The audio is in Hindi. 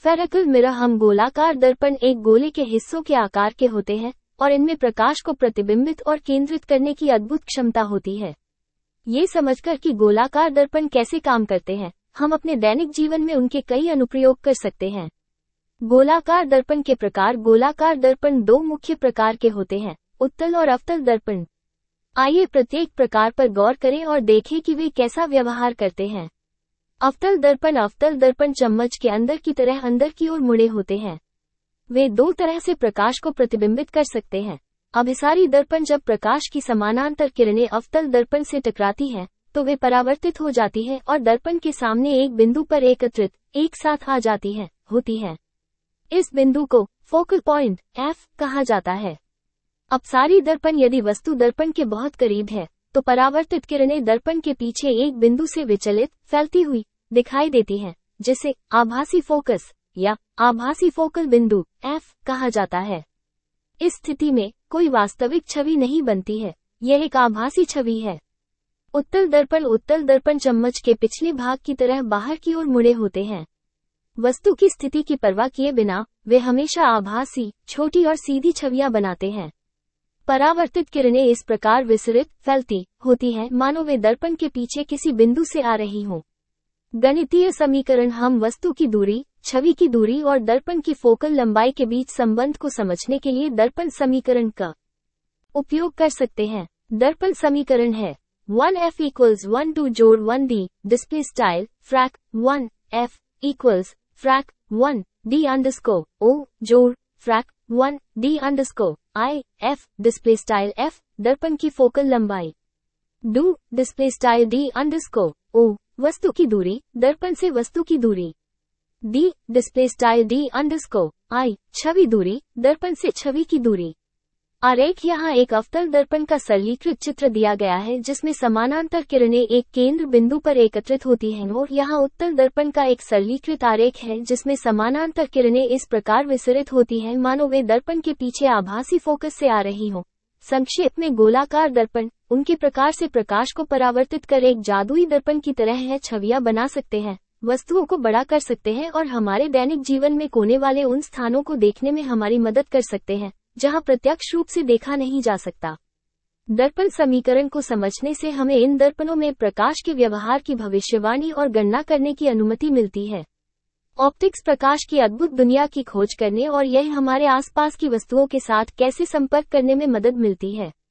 Spherical mirror. हम गोलाकार दर्पण एक गोले के हिस्सों के आकार के होते हैं और इनमें प्रकाश को प्रतिबिंबित और केंद्रित करने की अद्भुत क्षमता होती है। ये समझकर कि गोलाकार दर्पण कैसे काम करते हैं, हम अपने दैनिक जीवन में उनके कई अनुप्रयोग कर सकते हैं। गोलाकार दर्पण के प्रकार। गोलाकार दर्पण दो मुख्य प्रकार के होते हैं, उत्तल और अवतल दर्पण। आइए प्रत्येक प्रकार पर गौर करें और देखें कि वे कैसा व्यवहार करते हैं। अवतल दर्पण। अवतल दर्पण चम्मच के अंदर की तरह अंदर की ओर मुड़े होते हैं। वे दो तरह से प्रकाश को प्रतिबिंबित कर सकते हैं। अभिसारी दर्पण। जब प्रकाश की समानांतर किरणें अवतल दर्पण से टकराती हैं, तो वे परावर्तित हो जाती हैं और दर्पण के सामने एक बिंदु पर एकत्रित एक साथ आ जाती हैं, होती हैं। इस बिंदु को फोकल पॉइंट एफ कहा जाता है। अपसारी दर्पण। यदि वस्तु दर्पण के बहुत करीब है, तो परावर्तित किरणें दर्पण के पीछे एक बिंदु से विचलित फैलती हुई दिखाई देती हैं, जिसे आभासी फोकस या आभासी फोकल बिंदु एफ कहा जाता है। इस स्थिति में कोई वास्तविक छवि नहीं बनती है, यह एक आभासी छवि है। उत्तल दर्पण। उत्तल दर्पण चम्मच के पिछले भाग की तरह बाहर की ओर मुड़े होते हैं। वस्तु की स्थिति की परवाह किए बिना वे हमेशा आभासी, छोटी और सीधी छवियां बनाते हैं। परावर्तित किरणें इस प्रकार विसरित फैलती होती हैं, मानो वे दर्पण के पीछे किसी बिंदु से आ रही हों। गणितीय समीकरण। हम वस्तु की दूरी, छवि की दूरी और दर्पण की फोकल लंबाई के बीच संबंध को समझने के लिए दर्पण समीकरण का उपयोग कर सकते हैं। दर्पण समीकरण है 1f = 1 2 जोड़ 1d display style frac 1f = frac 1 d o जोड़ frac 1 d I f display style f दर्पण की फोकल लंबाई। do display style d o वस्तु की दूरी, दर्पण से वस्तु की दूरी। d display style d I छवि दूरी, दर्पण से छवि की दूरी। आरेख। यहाँ एक अवतल दर्पण का सरलीकृत चित्र दिया गया है जिसमें समानांतर किरणें एक केंद्र बिंदु पर एकत्रित होती हैं, और यहाँ उत्तल दर्पण का एक सरलीकृत आरेख है जिसमें समानांतर किरणें इस प्रकार विसरित होती हैं, मानो वे दर्पण के पीछे आभासी फोकस से आ रही हों। संक्षेप में, गोलाकार दर्पण उनके प्रकार से प्रकाश को परावर्तित कर एक जादुई दर्पण की तरह है, छवियां बना सकते हैं, वस्तुओं को बड़ा कर सकते हैं और हमारे दैनिक जीवन में कोने वाले उन स्थानों को देखने में हमारी मदद कर सकते हैं जहां प्रत्यक्ष रूप से देखा नहीं जा सकता। दर्पण समीकरण को समझने से हमें इन दर्पणों में प्रकाश के व्यवहार की भविष्यवाणी और गणना करने की अनुमति मिलती है। ऑप्टिक्स प्रकाश की अद्भुत दुनिया की खोज करने और यह हमारे आसपास की वस्तुओं के साथ कैसे संपर्क करने में मदद मिलती है।